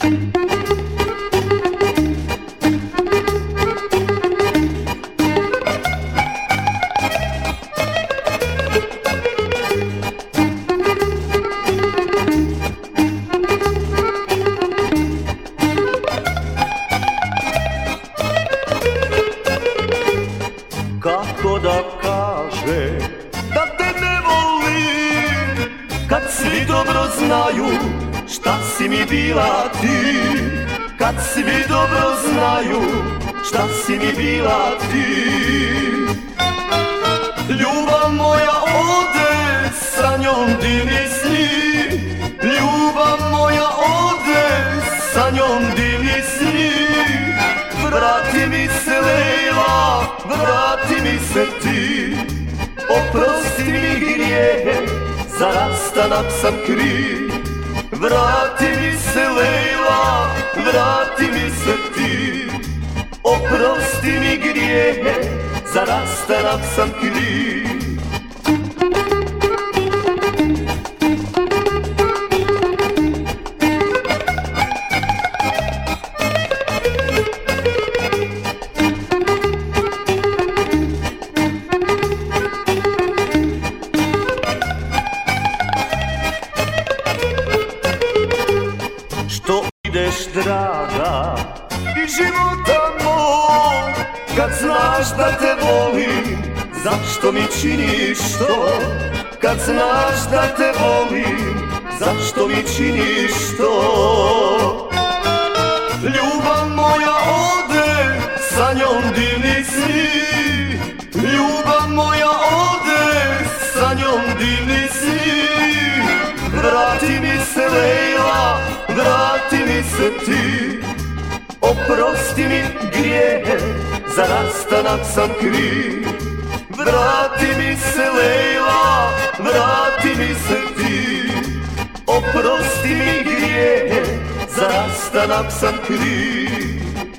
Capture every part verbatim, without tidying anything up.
Kako da kaže da te ne volim, kad svi dobro znaju šta si mi bila ti, kad svi dobro znaju šta si mi bila ti. Ljubav moja ode, sa njom divni sni, ljubav moja ode, sa njom divni sni. Vrati mi se Lejla, vrati mi se ti, oprosti mi grijehe, za rastanak sam kriv. Vrati mi se Lejla, vrati mi se ti, oprosti mi grijehe, za rastanak sam kriv. Što ideš draga iz života mog, kad znaš da te volim, zašto mi činiš to? Kad znaš da te volim, zašto mi činiš to? Ljubav moja ode, sa njom divni sni, ljubav moja ode, sa njom divni sni. Vrati mi se Lejla, vrati mi se ti, oprosti mi grijehe, za rastanak sam kriv. Vrati mi se Lejla, vrati mi se ti, oprosti mi grijehe, za rastanak sam kriv.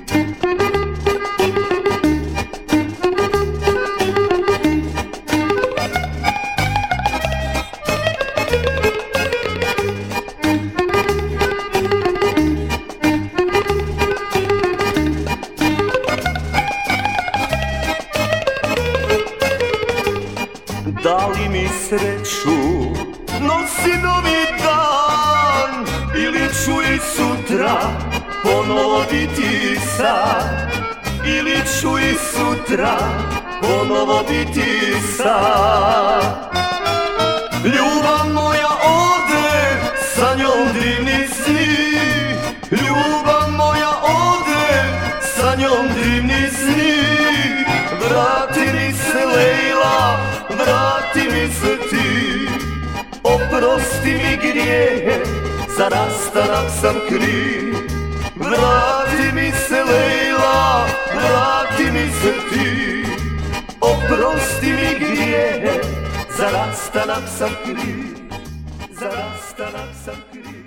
Da li mi sreću nosi novi dan, ili ću i sutra ponovo biti sam, ili ću i sutra ponovo biti sam. Ljubav moja ode, sa njom divni sni, ljubav moja ode, sa njom divni sni. Vrati mi se Lejla, vrati mi se ti, oprosti mi grijehe, za rastanak sam kriv. Vrati mi se Lejla, vrati mi se ti, oprosti mi grijehe, za rastanak sam kriv, za rastanak sam kriv.